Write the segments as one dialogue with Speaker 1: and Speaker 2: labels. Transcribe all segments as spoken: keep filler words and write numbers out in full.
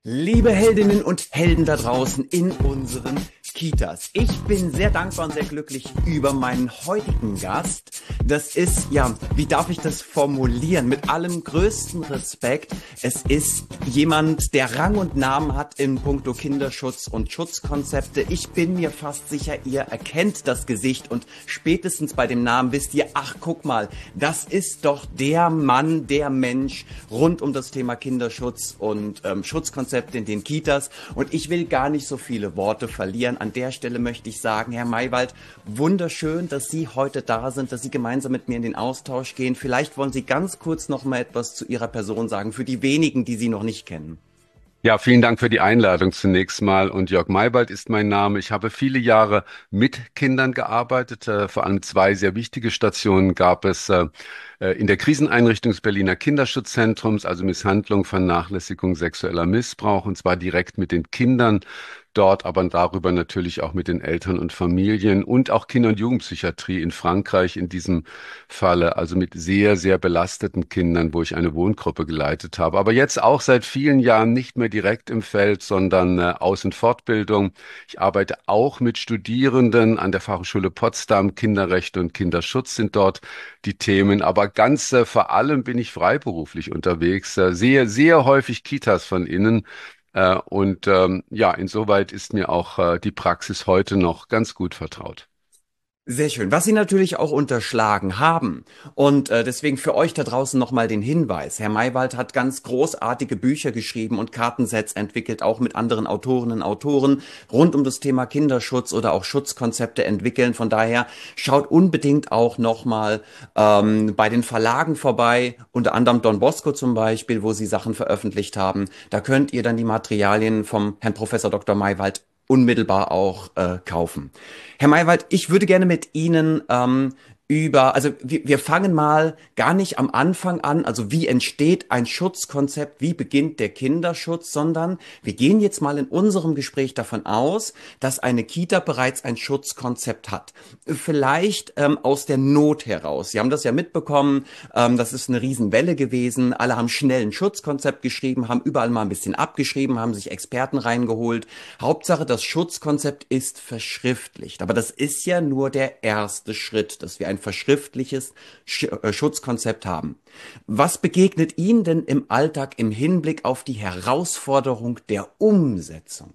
Speaker 1: Liebe Heldinnen und Helden da draußen in unseren Kitas. Ich bin sehr dankbar und sehr glücklich über meinen heutigen Gast. Das ist, ja, wie darf ich das formulieren? Mit allem größten Respekt. Es ist jemand, der Rang und Namen hat in puncto Kinderschutz und Schutzkonzepte. Ich bin mir fast sicher, ihr erkennt das Gesicht und spätestens bei dem Namen wisst ihr, ach, guck mal, das ist doch der Mann, der Mensch rund um das Thema Kinderschutz und ähm, Schutzkonzepte in den Kitas. Und ich will gar nicht so viele Worte verlieren. An der Stelle möchte ich sagen, Herr Maywald, wunderschön, dass Sie heute da sind, dass Sie gemeinsam mit mir in den Austausch gehen. Vielleicht wollen Sie ganz kurz noch mal etwas zu Ihrer Person sagen, für die wenigen, die Sie noch nicht kennen.
Speaker 2: Ja, vielen Dank für die Einladung zunächst mal. Und Jörg Maywald ist mein Name. Ich habe viele Jahre mit Kindern gearbeitet. Äh, vor allem zwei sehr wichtige Stationen gab es äh, äh, in der Kriseneinrichtung des Berliner Kinderschutzzentrums, also Misshandlung, Vernachlässigung, sexueller Missbrauch, und zwar direkt mit den Kindern dort, aber darüber natürlich auch mit den Eltern und Familien und auch Kinder- und Jugendpsychiatrie in Frankreich in diesem Falle, also mit sehr, sehr belasteten Kindern, wo ich eine Wohngruppe geleitet habe. Aber jetzt auch seit vielen Jahren nicht mehr direkt im Feld, sondern äh, Aus- und Fortbildung. Ich arbeite auch mit Studierenden an der Fachhochschule Potsdam. Kinderrechte und Kinderschutz sind dort die Themen. Aber ganz äh, vor allem bin ich freiberuflich unterwegs, äh, sehe sehr häufig Kitas von innen. Äh, und ähm, ja, insoweit ist mir auch äh, die Praxis heute noch ganz gut vertraut.
Speaker 1: Sehr schön. Was Sie natürlich auch unterschlagen haben und äh, deswegen für euch da draußen nochmal den Hinweis. Herr Maywald hat ganz großartige Bücher geschrieben und Kartensets entwickelt, auch mit anderen Autorinnen und Autoren rund um das Thema Kinderschutz oder auch Schutzkonzepte entwickeln. Von daher schaut unbedingt auch nochmal ähm, bei den Verlagen vorbei, unter anderem Don Bosco zum Beispiel, wo Sie Sachen veröffentlicht haben. Da könnt ihr dann die Materialien vom Herrn Professor Doktor Maywald unmittelbar auch äh, kaufen. Herr Maywald, ich würde gerne mit Ihnen ähm, über, also wir, wir fangen mal gar nicht am Anfang an, also wie entsteht ein Schutzkonzept, wie beginnt der Kinderschutz, sondern wir gehen jetzt mal in unserem Gespräch davon aus, dass eine Kita bereits ein Schutzkonzept hat. Vielleicht ähm, aus der Not heraus. Sie haben das ja mitbekommen, ähm, das ist eine Riesenwelle gewesen. Alle haben schnell ein Schutzkonzept geschrieben, haben überall mal ein bisschen abgeschrieben, haben sich Experten reingeholt. Hauptsache, das Schutzkonzept ist verschriftlicht. Aber das ist ja nur der erste Schritt, dass wir ein verschriftliches Sch äh, Schutzkonzept haben. Was begegnet Ihnen denn im Alltag im Hinblick auf die Herausforderung der Umsetzung?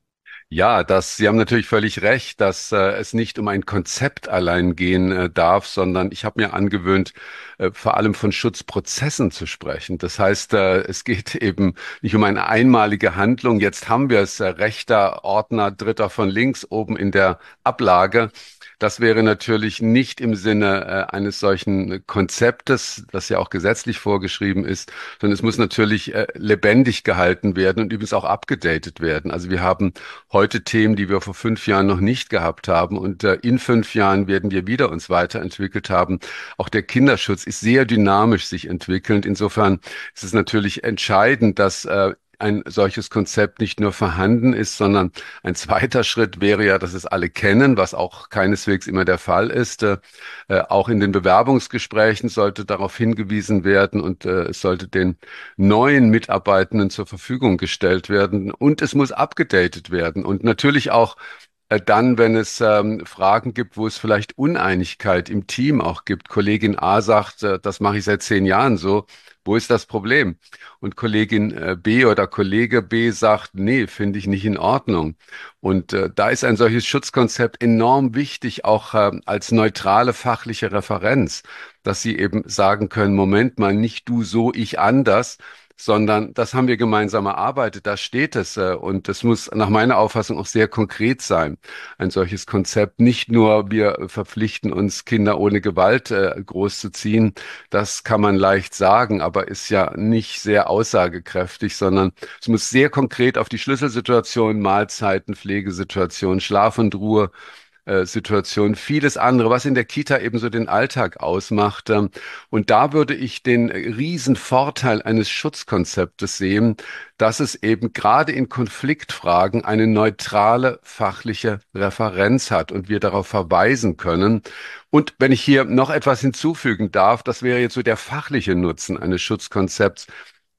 Speaker 2: Ja, das, Sie haben natürlich völlig recht, dass äh, es nicht um ein Konzept allein gehen äh, darf, sondern ich habe mir angewöhnt, äh, vor allem von Schutzprozessen zu sprechen. Das heißt, äh, es geht eben nicht um eine einmalige Handlung. Jetzt haben wir es, äh, rechter Ordner, dritter von links oben in der Ablage. Das wäre natürlich nicht im Sinne äh, eines solchen Konzeptes, das ja auch gesetzlich vorgeschrieben ist, sondern es muss natürlich äh, lebendig gehalten werden und übrigens auch abgedatet werden. Also wir haben heute Themen, die wir vor fünf Jahren noch nicht gehabt haben. Und äh, in fünf Jahren werden wir wieder uns weiterentwickelt haben. Auch der Kinderschutz ist sehr dynamisch sich entwickelnd. Insofern ist es natürlich entscheidend, dass äh, ein solches Konzept nicht nur vorhanden ist, sondern ein zweiter Schritt wäre ja, dass es alle kennen, was auch keineswegs immer der Fall ist. Äh, äh, auch in den Bewerbungsgesprächen sollte darauf hingewiesen werden und äh, es sollte den neuen Mitarbeitenden zur Verfügung gestellt werden und es muss abgedatet werden und natürlich auch äh, dann, wenn es ähm, Fragen gibt, wo es vielleicht Uneinigkeit im Team auch gibt. Kollegin A sagt, äh, das mache ich seit zehn Jahren so. Wo ist das Problem? Und Kollegin äh, B oder Kollege B sagt, nee, finde ich nicht in Ordnung. Und äh, da ist ein solches Schutzkonzept enorm wichtig, auch äh, als neutrale fachliche Referenz, dass Sie eben sagen können, Moment mal, nicht du so, ich anders, sondern das haben wir gemeinsam erarbeitet, da steht es. Äh, und es muss nach meiner Auffassung auch sehr konkret sein, ein solches Konzept. Nicht nur, wir verpflichten uns, Kinder ohne Gewalt äh, großzuziehen, das kann man leicht sagen, aber ist ja nicht sehr aussagekräftig, sondern es muss sehr konkret auf die Schlüsselsituation, Mahlzeiten, Pflegesituation, Schlaf und Ruhe, äh, Situation, vieles andere, was in der Kita eben so den Alltag ausmacht. Ähm, Und da würde ich den äh, Riesenvorteil eines Schutzkonzeptes sehen, dass es eben gerade in Konfliktfragen eine neutrale fachliche Referenz hat und wir darauf verweisen können. Und wenn ich hier noch etwas hinzufügen darf, das wäre jetzt so der fachliche Nutzen eines Schutzkonzepts.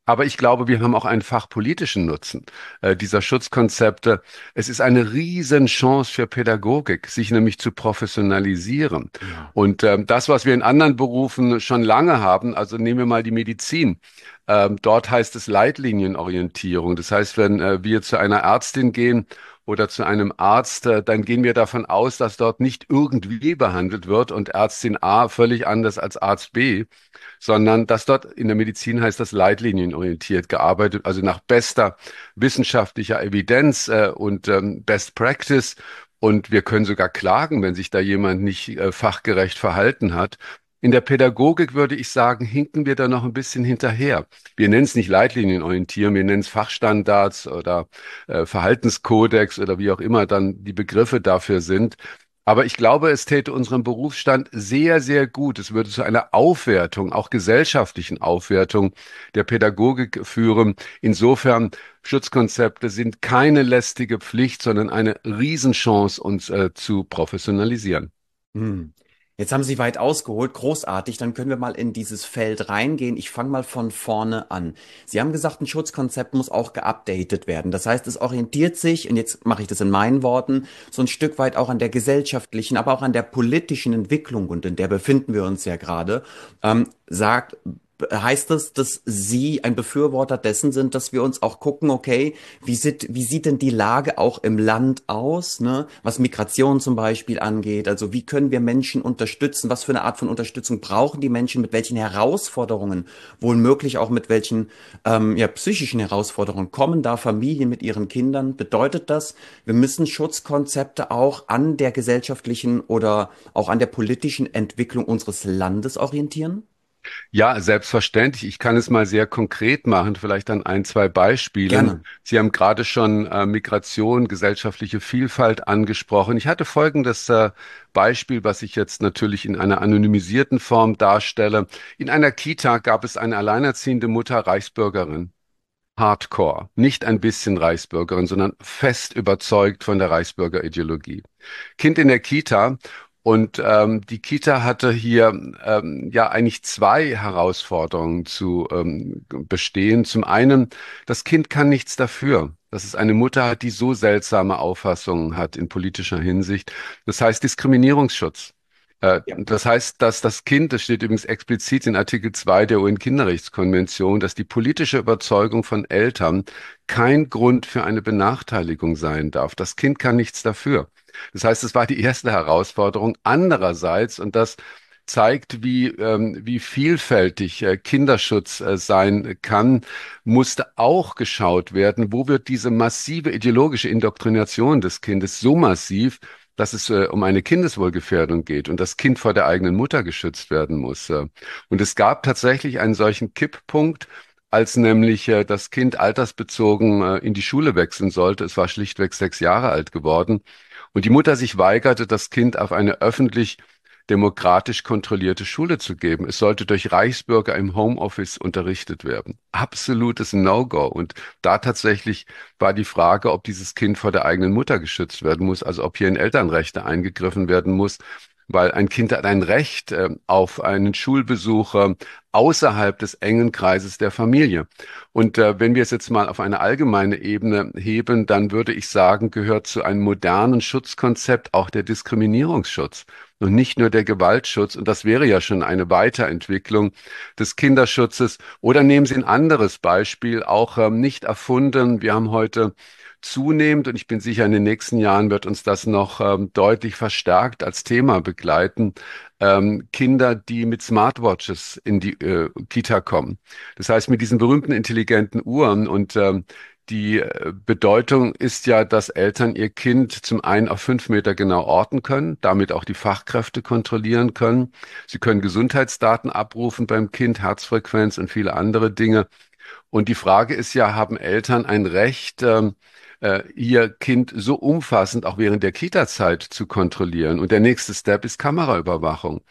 Speaker 2: Aber ich glaube, wir haben auch einen fachpolitischen Nutzen äh, dieser Schutzkonzepte. Es ist eine Riesenchance für Pädagogik, sich nämlich zu professionalisieren.
Speaker 1: Ja.
Speaker 2: Und ähm, das, was wir in anderen Berufen schon lange haben, also nehmen wir mal die Medizin. Ähm, dort heißt es Leitlinienorientierung. Das heißt, wenn äh, wir zu einer Ärztin gehen oder zu einem Arzt, äh, dann gehen wir davon aus, dass dort nicht irgendwie behandelt wird und Ärztin A völlig anders als Arzt B, sondern dass dort in der Medizin heißt das leitlinienorientiert gearbeitet, also nach bester wissenschaftlicher Evidenz äh, und ähm, Best Practice. Und wir können sogar klagen, wenn sich da jemand nicht äh, fachgerecht verhalten hat. In der Pädagogik würde ich sagen, hinken wir da noch ein bisschen hinterher. Wir nennen es nicht Leitlinienorientieren, wir nennen es Fachstandards oder äh, Verhaltenskodex oder wie auch immer dann die Begriffe dafür sind. Aber ich glaube, es täte unserem Berufsstand sehr, sehr gut. Es würde zu einer Aufwertung, auch gesellschaftlichen Aufwertung der Pädagogik führen. Insofern, Schutzkonzepte sind keine lästige Pflicht, sondern eine Riesenchance, uns äh, zu professionalisieren.
Speaker 1: Hm. Jetzt haben Sie weit ausgeholt, großartig. Dann können wir mal in dieses Feld reingehen. Ich fange mal von vorne an. Sie haben gesagt, ein Schutzkonzept muss auch geupdatet werden. Das heißt, es orientiert sich, und jetzt mache ich das in meinen Worten, so ein Stück weit auch an der gesellschaftlichen, aber auch an der politischen Entwicklung, und in der befinden wir uns ja gerade. Ähm, sagt, heißt das, dass Sie ein Befürworter dessen sind, dass wir uns auch gucken, okay, wie sieht, wie sieht denn die Lage auch im Land aus, ne? Was Migration zum Beispiel angeht? Also wie können wir Menschen unterstützen? Was für eine Art von Unterstützung brauchen die Menschen? Mit welchen Herausforderungen, wohl möglich auch mit welchen ähm, ja, psychischen Herausforderungen kommen da Familien mit ihren Kindern? Bedeutet das, wir müssen Schutzkonzepte auch an der gesellschaftlichen oder auch an der politischen Entwicklung unseres Landes orientieren?
Speaker 2: Ja, selbstverständlich. Ich kann es mal sehr konkret machen, vielleicht an ein, zwei Beispielen.
Speaker 1: Gerne.
Speaker 2: Sie haben gerade schon äh, Migration, gesellschaftliche Vielfalt angesprochen. Ich hatte folgendes äh, Beispiel, was ich jetzt natürlich in einer anonymisierten Form darstelle. In einer Kita gab es eine alleinerziehende Mutter, Reichsbürgerin. Hardcore, nicht ein bisschen Reichsbürgerin, sondern fest überzeugt von der Reichsbürgerideologie. Kind in der Kita und ähm, die Kita hatte hier ähm, ja eigentlich zwei Herausforderungen zu ähm, bestehen. Zum einen, das Kind kann nichts dafür, dass es eine Mutter hat, die so seltsame Auffassungen hat in politischer Hinsicht. Das heißt Diskriminierungsschutz. Äh,
Speaker 1: Ja.
Speaker 2: Das heißt, dass das Kind, das steht übrigens explizit in Artikel zwei der U N-Kinderrechtskonvention, dass die politische Überzeugung von Eltern kein Grund für eine Benachteiligung sein darf. Das Kind kann nichts dafür. Das heißt, es war die erste Herausforderung. Andererseits, und das zeigt, wie, ähm, wie vielfältig äh, Kinderschutz äh, sein kann, musste auch geschaut werden, wo wird diese massive ideologische Indoktrination des Kindes so massiv, dass es äh, um eine Kindeswohlgefährdung geht und das Kind vor der eigenen Mutter geschützt werden muss. Äh. Und es gab tatsächlich einen solchen Kipppunkt, als nämlich äh, das Kind altersbezogen äh, in die Schule wechseln sollte. Es war schlichtweg sechs Jahre alt geworden. Und die Mutter sich weigerte, das Kind auf eine öffentlich demokratisch kontrollierte Schule zu geben. Es sollte durch Reichsbürger im Homeoffice unterrichtet werden. Absolutes No-Go. Und da tatsächlich war die Frage, ob dieses Kind vor der eigenen Mutter geschützt werden muss, also ob hier in Elternrechte eingegriffen werden muss, weil ein Kind hat ein Recht äh, auf einen Schulbesuch äh, außerhalb des engen Kreises der Familie. Und äh, wenn wir es jetzt mal auf eine allgemeine Ebene heben, dann würde ich sagen, gehört zu einem modernen Schutzkonzept auch der Diskriminierungsschutz und nicht nur der Gewaltschutz. Und das wäre ja schon eine Weiterentwicklung des Kinderschutzes. Oder nehmen Sie ein anderes Beispiel, auch ähm, nicht erfunden. Wir haben heute zunehmend, und ich bin sicher, in den nächsten Jahren wird uns das noch ähm, deutlich verstärkt als Thema begleiten, ähm, Kinder, die mit Smartwatches in die äh, Kita kommen. Das heißt, mit diesen berühmten intelligenten Uhren und ähm, die äh, Bedeutung ist ja, dass Eltern ihr Kind zum einen auf fünf Meter genau orten können, damit auch die Fachkräfte kontrollieren können. Sie können Gesundheitsdaten abrufen beim Kind, Herzfrequenz und viele andere Dinge. Und die Frage ist ja, haben Eltern ein Recht, ähm, äh, ihr Kind so umfassend auch während der Kita-Zeit zu kontrollieren? Und der nächste Step ist Kameraüberwachung.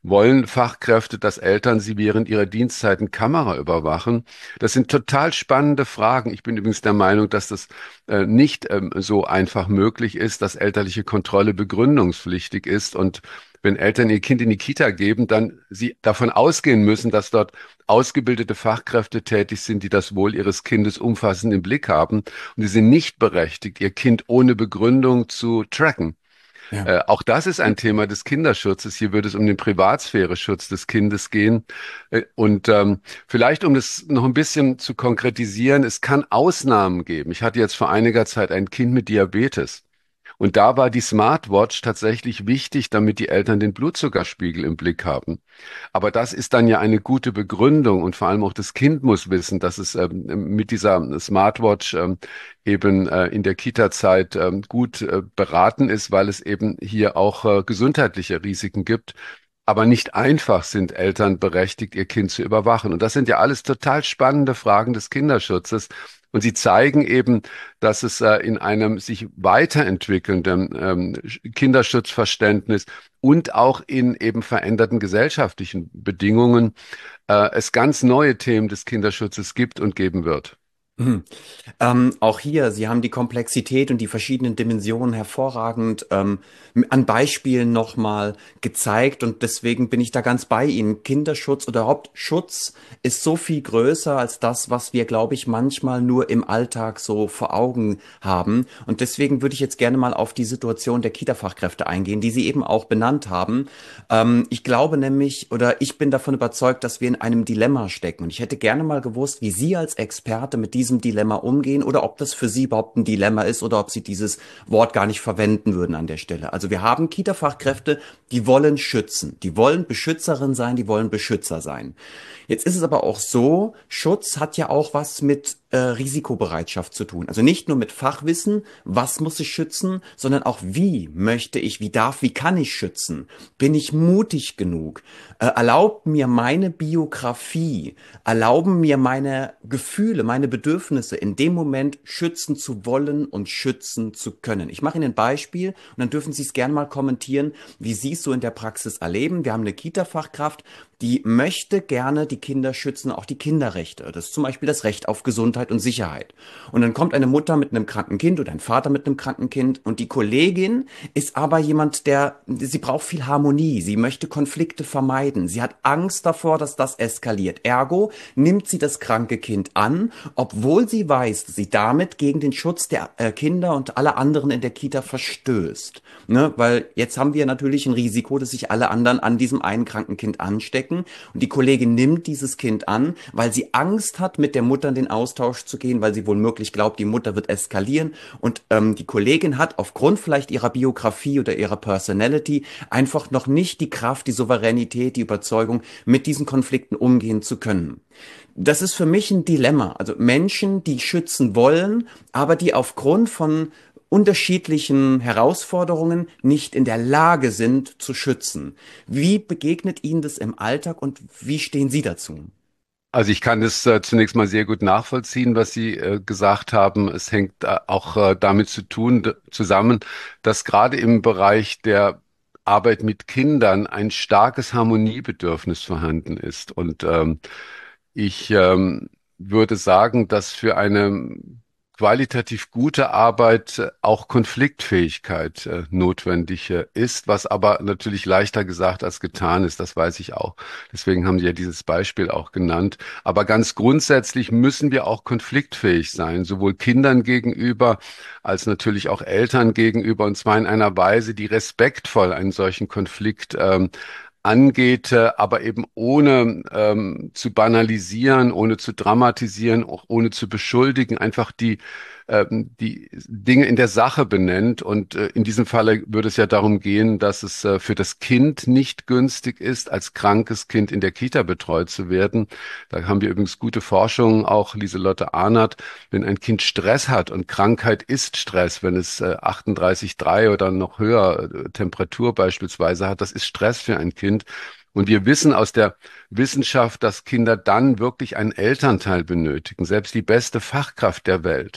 Speaker 2: Wollen Fachkräfte, dass Eltern sie während ihrer Dienstzeiten Kamera überwachen? Das sind total spannende Fragen. Ich bin übrigens der Meinung, dass das äh, nicht ähm, so einfach möglich ist, dass elterliche Kontrolle begründungspflichtig ist und wenn Eltern ihr Kind in die Kita geben, dann sie davon ausgehen müssen, dass dort ausgebildete Fachkräfte tätig sind, die das Wohl ihres Kindes umfassend im Blick haben. Und sie sind nicht berechtigt, ihr Kind ohne Begründung zu tracken.
Speaker 1: Ja.
Speaker 2: Äh, auch das ist ein Thema des Kinderschutzes. Hier würde es um den Privatsphäre-Schutz des Kindes gehen. Äh, und ähm, vielleicht, um das noch ein bisschen zu konkretisieren, es kann Ausnahmen geben. Ich hatte jetzt vor einiger Zeit ein Kind mit Diabetes. Und da war die Smartwatch tatsächlich wichtig, damit die Eltern den Blutzuckerspiegel im Blick haben. Aber das ist dann ja eine gute Begründung und vor allem auch das Kind muss wissen, dass es ähm, mit dieser Smartwatch ähm, eben äh, in der Kita-Zeit ähm, gut äh, beraten ist, weil es eben hier auch äh, gesundheitliche Risiken gibt. Aber nicht einfach sind Eltern berechtigt, ihr Kind zu überwachen. Und das sind ja alles total spannende Fragen des Kinderschutzes. Und sie zeigen eben, dass es äh, in einem sich weiterentwickelnden ähm, Kinderschutzverständnis und auch in eben veränderten gesellschaftlichen Bedingungen äh, es ganz neue Themen des Kinderschutzes gibt und geben wird.
Speaker 1: Mhm. Ähm, auch hier, Sie haben die Komplexität und die verschiedenen Dimensionen hervorragend ähm, an Beispielen nochmal gezeigt und deswegen bin ich da ganz bei Ihnen. Kinderschutz oder überhaupt Schutz ist so viel größer als das, was wir, glaube ich, manchmal nur im Alltag so vor Augen haben. Und deswegen würde ich jetzt gerne mal auf die Situation der Kita-Fachkräfte eingehen, die Sie eben auch benannt haben. Ähm, ich glaube nämlich oder ich bin davon überzeugt, dass wir in einem Dilemma stecken. Und ich hätte gerne mal gewusst, wie Sie als Experte mit diesem Dilemma umgehen oder ob das für Sie überhaupt ein Dilemma ist oder ob Sie dieses Wort gar nicht verwenden würden an der Stelle. Also wir haben Kita-Fachkräfte, die wollen schützen, die wollen Beschützerin sein, die wollen Beschützer sein. Jetzt ist es aber auch so, Schutz hat ja auch was mit äh, Risikobereitschaft zu tun. Also nicht nur mit Fachwissen, was muss ich schützen, sondern auch wie möchte ich, wie darf, wie kann ich schützen? Bin ich mutig genug? Äh, erlaubt mir meine Biografie, erlauben mir meine Gefühle, meine Bedürfnisse in dem Moment schützen zu wollen und schützen zu können. Ich mache Ihnen ein Beispiel und dann dürfen Sie es gerne mal kommentieren, wie Sie es so in der Praxis erleben. Wir haben eine Kita-Fachkraft, die möchte gerne die Kinder schützen, auch die Kinderrechte. Das ist zum Beispiel das Recht auf Gesundheit und Sicherheit. Und dann kommt eine Mutter mit einem kranken Kind oder ein Vater mit einem kranken Kind und die Kollegin ist aber jemand, der, sie braucht viel Harmonie. Sie möchte Konflikte vermeiden. Sie hat Angst davor, dass das eskaliert. Ergo nimmt sie das kranke Kind an, obwohl sie weiß, dass sie damit gegen den Schutz der äh, Kinder und aller anderen in der Kita verstößt. Ne? Weil jetzt haben wir natürlich ein Risiko, dass sich alle anderen an diesem einen kranken Kind anstecken. Und die Kollegin nimmt dieses Kind an, weil sie Angst hat, mit der Mutter in den Austausch zu gehen, weil sie womöglich glaubt, die Mutter wird eskalieren. Und ähm, die Kollegin hat aufgrund vielleicht ihrer Biografie oder ihrer Personality einfach noch nicht die Kraft, die Souveränität, die Überzeugung, mit diesen Konflikten umgehen zu können. Das ist für mich ein Dilemma. Also Menschen, die schützen wollen, aber die aufgrund von unterschiedlichen Herausforderungen nicht in der Lage sind zu schützen. Wie begegnet Ihnen das im Alltag und wie stehen Sie dazu?
Speaker 2: Also ich kann das äh, zunächst mal sehr gut nachvollziehen, was Sie äh, gesagt haben. Es hängt äh, auch äh, damit zu tun, d- zusammen, dass gerade im Bereich der Arbeit mit Kindern ein starkes Harmoniebedürfnis vorhanden ist. Und ähm, ich ähm, würde sagen, dass für eine qualitativ gute Arbeit äh, auch Konfliktfähigkeit äh, notwendig äh, ist, was aber natürlich leichter gesagt als getan ist, das weiß ich auch. Deswegen haben Sie ja dieses Beispiel auch genannt. Aber ganz grundsätzlich müssen wir auch konfliktfähig sein, sowohl Kindern gegenüber als natürlich auch Eltern gegenüber, und zwar in einer Weise, die respektvoll einen solchen Konflikt ähm, angeht, äh, aber eben ohne ähm, zu banalisieren, ohne zu dramatisieren, auch ohne zu beschuldigen, einfach die ähm, die Dinge in der Sache benennt. Und äh, in diesem Falle würde es ja darum gehen, dass es äh, für das Kind nicht günstig ist, als krankes Kind in der Kita betreut zu werden. Da haben wir übrigens gute Forschung, auch Lieselotte Arnert, wenn ein Kind Stress hat und Krankheit ist Stress, wenn es äh, achtunddreißig Komma drei oder noch höher äh, Temperatur beispielsweise hat, das ist Stress für ein Kind. Und wir wissen aus der Wissenschaft, dass Kinder dann wirklich einen Elternteil benötigen, selbst die beste Fachkraft der Welt.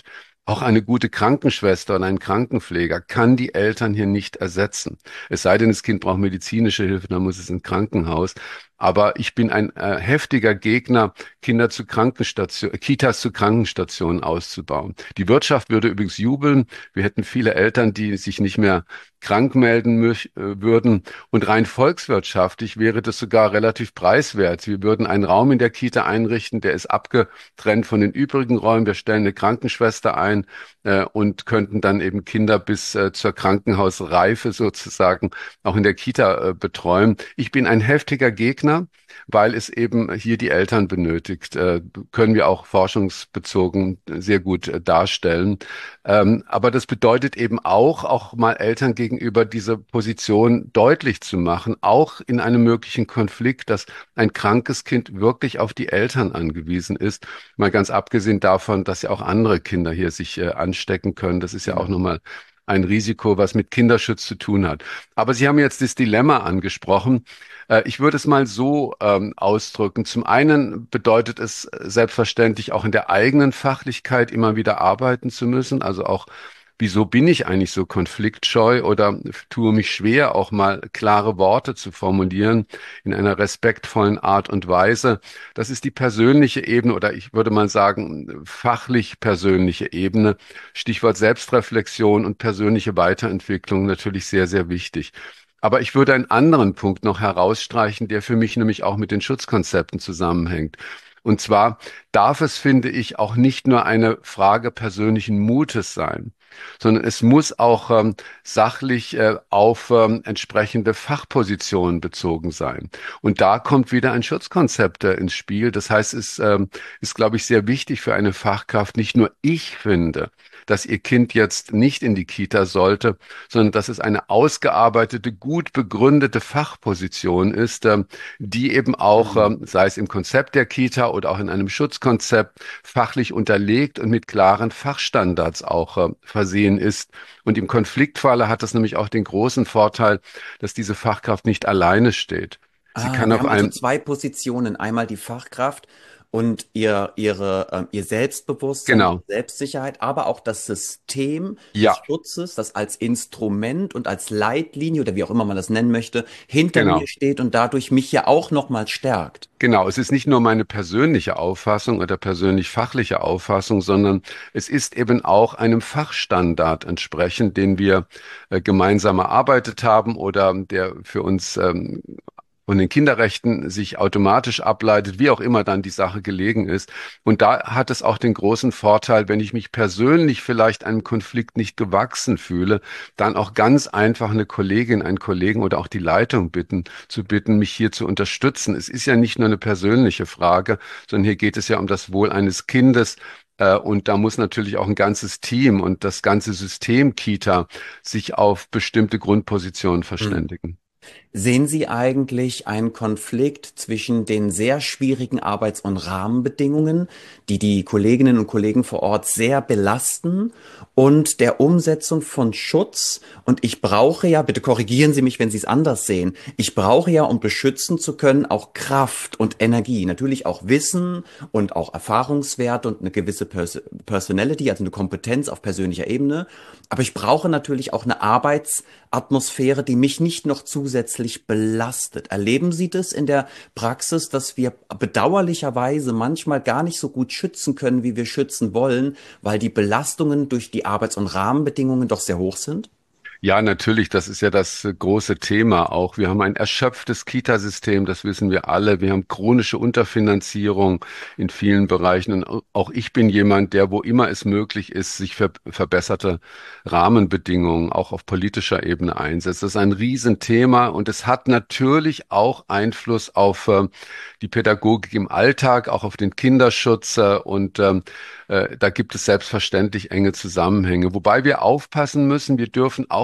Speaker 2: Auch eine gute Krankenschwester und ein Krankenpfleger kann die Eltern hier nicht ersetzen. Es sei denn, das Kind braucht medizinische Hilfe, dann muss es ins Krankenhaus. Aber ich bin ein äh, heftiger Gegner, Kinder zu Krankenstation, Kitas zu Krankenstationen auszubauen. Die Wirtschaft würde übrigens jubeln. Wir hätten viele Eltern, die sich nicht mehr krank melden mü- äh, würden. Und rein volkswirtschaftlich wäre das sogar relativ preiswert. Wir würden einen Raum in der Kita einrichten, der ist abgetrennt von den übrigen Räumen. Wir stellen eine Krankenschwester ein äh, und könnten dann eben Kinder bis äh, zur Krankenhausreife sozusagen auch in der Kita äh, betreuen. Ich bin ein heftiger Gegner, weil es eben hier die Eltern benötigt. Äh, können wir auch forschungsbezogen sehr gut äh, darstellen. Ähm, aber das bedeutet eben auch, auch mal Eltern gegenüber diese Position deutlich zu machen, auch in einem möglichen Konflikt, dass ein krankes Kind wirklich auf die Eltern angewiesen ist. Mal ganz abgesehen davon, dass ja auch andere Kinder hier sich äh, anstecken können. Das ist ja auch
Speaker 1: Genau.
Speaker 2: nochmal ein Risiko, was mit Kinderschutz zu tun hat. Aber Sie haben jetzt das Dilemma angesprochen. Äh, ich würde es mal so ähm, ausdrücken. Zum einen bedeutet es äh, selbstverständlich auch in der eigenen Fachlichkeit immer wieder arbeiten zu müssen. Also auch, wieso bin ich eigentlich so konfliktscheu oder tue mich schwer, auch mal klare Worte zu formulieren in einer respektvollen Art und Weise. Das ist die persönliche Ebene oder ich würde mal sagen, fachlich persönliche Ebene. Stichwort Selbstreflexion und persönliche Weiterentwicklung natürlich sehr, sehr wichtig. Aber ich würde einen anderen Punkt noch herausstreichen, der für mich nämlich auch mit den Schutzkonzepten zusammenhängt. Und zwar darf es, finde ich, auch nicht nur eine Frage persönlichen Mutes sein, sondern es muss auch ähm, sachlich äh, auf ähm, entsprechende Fachpositionen bezogen sein. Und da kommt wieder ein Schutzkonzept äh, ins Spiel. Das heißt, es ähm, ist, glaube ich, sehr wichtig für eine Fachkraft, nicht nur ich finde, dass ihr Kind jetzt nicht in die Kita sollte, sondern dass es eine ausgearbeitete, gut begründete Fachposition ist, ähm, die eben auch,
Speaker 1: Mhm.
Speaker 2: ähm, sei es im Konzept der Kita oder auch in einem Schutzkonzept, fachlich unterlegt und mit klaren Fachstandards auch äh, versehen ist. Und im Konfliktfalle hat das nämlich auch den großen Vorteil, dass diese Fachkraft nicht alleine steht. Sie
Speaker 1: Ah,
Speaker 2: kann
Speaker 1: wir
Speaker 2: auf
Speaker 1: haben also
Speaker 2: einem,
Speaker 1: zwei Positionen. Einmal die Fachkraft und ihr, ihre, ähm, ihr Selbstbewusstsein, ihre
Speaker 2: genau,
Speaker 1: Selbstsicherheit, aber auch das System des
Speaker 2: ja,
Speaker 1: Schutzes, das als Instrument und als Leitlinie oder wie auch immer man das nennen möchte, hinter mir
Speaker 2: genau.
Speaker 1: steht und dadurch mich ja auch nochmal stärkt.
Speaker 2: Genau, es ist nicht nur meine persönliche Auffassung oder persönlich-fachliche Auffassung, sondern es ist eben auch einem Fachstandard entsprechend, den wir äh, gemeinsam erarbeitet haben oder der für uns ähm, von den Kinderrechten sich automatisch ableitet, wie auch immer dann die Sache gelegen ist. Und da hat es auch den großen Vorteil, wenn ich mich persönlich vielleicht einem Konflikt nicht gewachsen fühle, dann auch ganz einfach eine Kollegin, einen Kollegen oder auch die Leitung bitten, zu bitten, mich hier zu unterstützen. Es ist ja nicht nur eine persönliche Frage, sondern hier geht es ja um das Wohl eines Kindes. Äh, Und da muss natürlich auch ein ganzes Team und das ganze System Kita sich auf bestimmte Grundpositionen verständigen.
Speaker 1: Sehen Sie eigentlich einen Konflikt zwischen den sehr schwierigen Arbeits- und Rahmenbedingungen, die die Kolleginnen und Kollegen vor Ort sehr belasten, und der Umsetzung von Schutz? Und ich brauche ja, bitte korrigieren Sie mich, wenn Sie es anders sehen, ich brauche ja, um beschützen zu können, auch Kraft und Energie, natürlich auch Wissen und auch Erfahrungswert und eine gewisse Pers Personality, also eine Kompetenz auf persönlicher Ebene. Aber ich brauche natürlich auch eine Arbeitsatmosphäre, die mich nicht noch zusätzlich belastet. Erleben Sie das in der Praxis, dass wir bedauerlicherweise manchmal gar nicht so gut schützen können, wie wir schützen wollen, weil die Belastungen durch die Arbeits- und Rahmenbedingungen doch sehr hoch sind?
Speaker 2: Ja, natürlich, das ist ja das äh, große Thema auch. Wir haben ein erschöpftes Kitasystem, das wissen wir alle. Wir haben chronische Unterfinanzierung in vielen Bereichen. Und au- auch ich bin jemand, der, wo immer es möglich ist, sich für verbesserte Rahmenbedingungen auch auf politischer Ebene einsetzt. Das ist ein Riesenthema und es hat natürlich auch Einfluss auf äh, die Pädagogik im Alltag, auch auf den Kinderschutz äh, und ähm, äh, da gibt es selbstverständlich enge Zusammenhänge. Wobei wir aufpassen müssen, wir dürfen auch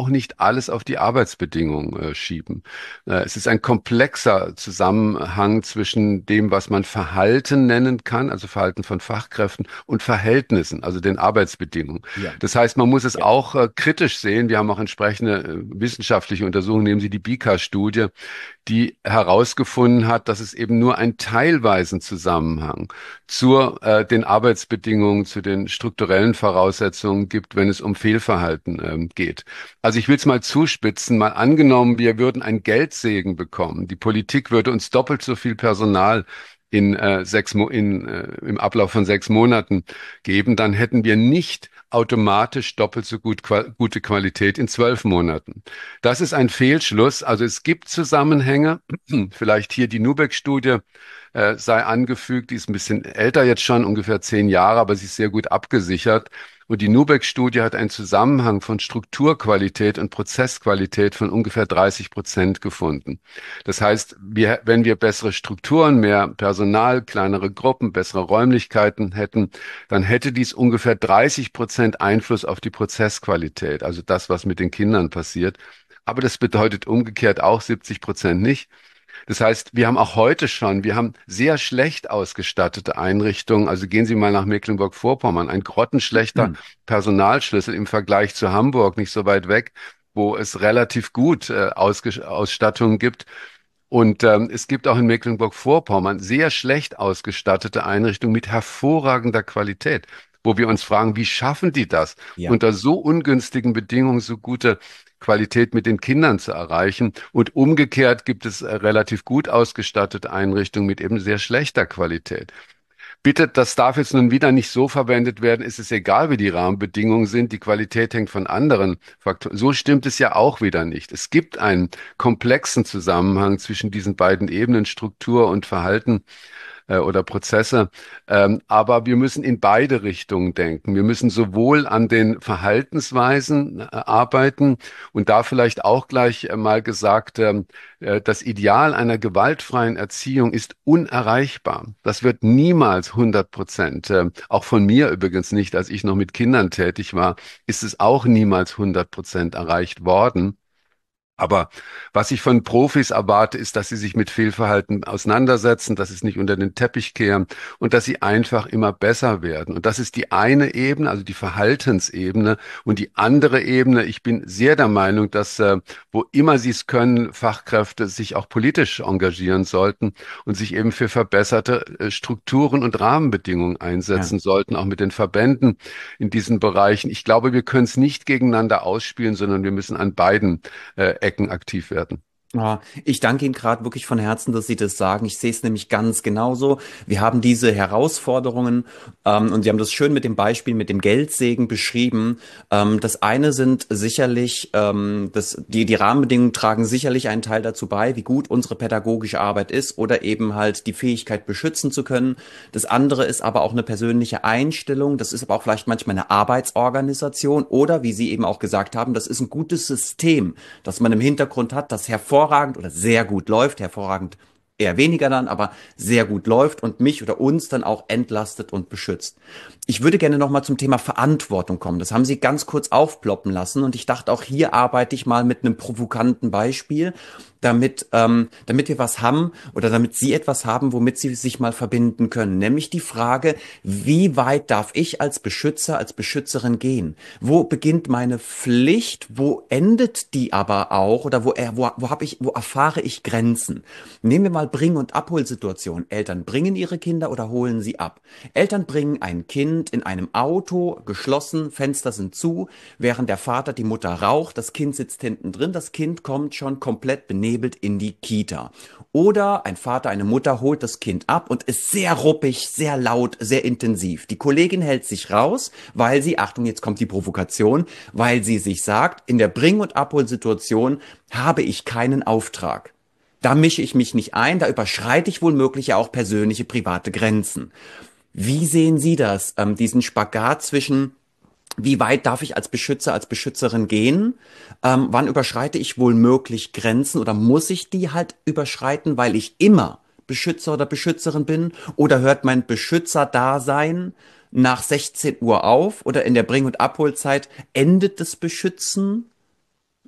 Speaker 2: auch nicht alles auf die Arbeitsbedingungen äh, schieben. Äh, es ist ein komplexer Zusammenhang zwischen dem, was man Verhalten nennen kann, also Verhalten von Fachkräften, und Verhältnissen, also den Arbeitsbedingungen.
Speaker 1: Ja,
Speaker 2: Das heißt, man muss es
Speaker 1: ja.
Speaker 2: auch äh, kritisch sehen. Wir haben auch entsprechende äh, wissenschaftliche Untersuchungen, nehmen Sie die BICA-Studie, die herausgefunden hat, dass es eben nur einen teilweisen Zusammenhang zu äh, den Arbeitsbedingungen, zu den strukturellen Voraussetzungen gibt, wenn es um Fehlverhalten ähm, geht. Also ich will es mal zuspitzen, mal angenommen, wir würden einen Geldsegen bekommen. Die Politik würde uns doppelt so viel Personal in, äh, sechs Mo in, äh, im Ablauf von sechs Monaten geben, dann hätten wir nicht automatisch doppelt so gut, qua gute Qualität in zwölf Monaten. Das ist ein Fehlschluss. Also es gibt Zusammenhänge. Vielleicht hier die Nubeck-Studie äh, sei angefügt. Die ist ein bisschen älter jetzt schon, ungefähr zehn Jahre, aber sie ist sehr gut abgesichert. Und die Nubeck-Studie hat einen Zusammenhang von Strukturqualität und Prozessqualität von ungefähr dreißig Prozent gefunden. Das heißt, wir, wenn wir bessere Strukturen, mehr Personal, kleinere Gruppen, bessere Räumlichkeiten hätten, dann hätte dies ungefähr dreißig Prozent Einfluss auf die Prozessqualität, also das, was mit den Kindern passiert. Aber das bedeutet umgekehrt auch siebzig Prozent nicht. Das heißt, wir haben auch heute schon, wir haben sehr schlecht ausgestattete Einrichtungen. Also gehen Sie mal nach Mecklenburg-Vorpommern, ein grottenschlechter
Speaker 1: Hm.
Speaker 2: Personalschlüssel im Vergleich zu Hamburg, nicht so weit weg, wo es relativ gut äh, Ausge Ausstattungen gibt. Und ähm, es gibt auch in Mecklenburg-Vorpommern sehr schlecht ausgestattete Einrichtungen mit hervorragender Qualität, wo wir uns fragen, wie schaffen die das,
Speaker 1: Ja.
Speaker 2: unter so ungünstigen Bedingungen so gute Qualität mit den Kindern zu erreichen? Und umgekehrt gibt es äh, relativ gut ausgestattete Einrichtungen mit eben sehr schlechter Qualität. Bitte, das darf jetzt nun wieder nicht so verwendet werden, ist es egal, wie die Rahmenbedingungen sind, die Qualität hängt von anderen Faktoren. So stimmt es ja auch wieder nicht. Es gibt einen komplexen Zusammenhang zwischen diesen beiden Ebenen, Struktur und Verhalten äh, oder Prozesse. Ähm, aber wir müssen in beide Richtungen denken. Wir müssen sowohl an den Verhaltensweisen äh, arbeiten und da vielleicht auch gleich äh, mal gesagt, ähm, äh, das Ideal einer gewaltfreien Erziehung ist unerreichbar. Das wird niemals hundert Prozent, äh, auch von mir übrigens nicht, als ich noch mit Kindern tätig war, ist es auch niemals hundert Prozent erreicht worden. Aber was ich von Profis erwarte, ist, dass sie sich mit Fehlverhalten auseinandersetzen, dass sie es nicht unter den Teppich kehren und dass sie einfach immer besser werden. Und das ist die eine Ebene, also die Verhaltensebene. Und die andere Ebene, ich bin sehr der Meinung, dass äh, wo immer sie es können, Fachkräfte sich auch politisch engagieren sollten und sich eben für verbesserte äh, Strukturen und Rahmenbedingungen
Speaker 1: Ja.
Speaker 2: einsetzen sollten, auch mit den Verbänden in diesen Bereichen. Ich glaube, wir können es nicht gegeneinander ausspielen, sondern wir müssen an beiden äh, Ecken aktiv werden.
Speaker 1: Ja, ich danke Ihnen gerade wirklich von Herzen, dass Sie das sagen. Ich sehe es nämlich ganz genauso. Wir haben diese Herausforderungen, ähm, und Sie haben das schön mit dem Beispiel mit dem Geldsegen beschrieben. Ähm, das eine sind sicherlich, ähm, das, die, die Rahmenbedingungen tragen sicherlich einen Teil dazu bei, wie gut unsere pädagogische Arbeit ist oder eben halt die Fähigkeit beschützen zu können. Das andere ist aber auch eine persönliche Einstellung. Das ist aber auch vielleicht manchmal eine Arbeitsorganisation oder, wie Sie eben auch gesagt haben, das ist ein gutes System, das man im Hintergrund hat, das hervorragend oder sehr gut läuft, hervorragend eher weniger dann, aber sehr gut läuft und mich oder uns dann auch entlastet und beschützt. Ich würde gerne noch mal zum Thema Verantwortung kommen. Das haben Sie ganz kurz aufploppen lassen und ich dachte, auch hier arbeite ich mal mit einem provokanten Beispiel, damit, ähm, damit wir was haben oder damit Sie etwas haben, womit Sie sich mal verbinden können. Nämlich die Frage, wie weit darf ich als Beschützer, als Beschützerin gehen? Wo beginnt meine Pflicht? Wo endet die aber auch? Oder wo, äh, wo, wo habe ich, wo erfahre ich Grenzen? Nehmen wir mal Bring- und Abholsituation. Eltern bringen ihre Kinder oder holen sie ab. Eltern bringen ein Kind in einem Auto, geschlossen, Fenster sind zu, während der Vater die Mutter raucht, das Kind sitzt hinten drin, das Kind kommt schon komplett benebelt in die Kita. Oder ein Vater, eine Mutter holt das Kind ab und ist sehr ruppig, sehr laut, sehr intensiv. Die Kollegin hält sich raus, weil sie, Achtung, jetzt kommt die Provokation, weil sie sich sagt, in der Bring- und Abholsituation habe ich keinen Auftrag. Da mische ich mich nicht ein, da überschreite ich wohl möglich ja auch persönliche, private Grenzen. Wie sehen Sie das, ähm, diesen Spagat zwischen, wie weit darf ich als Beschützer, als Beschützerin gehen? Ähm, wann überschreite ich wohl möglich Grenzen oder muss ich die halt überschreiten, weil ich immer Beschützer oder Beschützerin bin? Oder hört mein Beschützerdasein nach sechzehn Uhr auf oder in der Bring- und Abholzeit endet das Beschützen?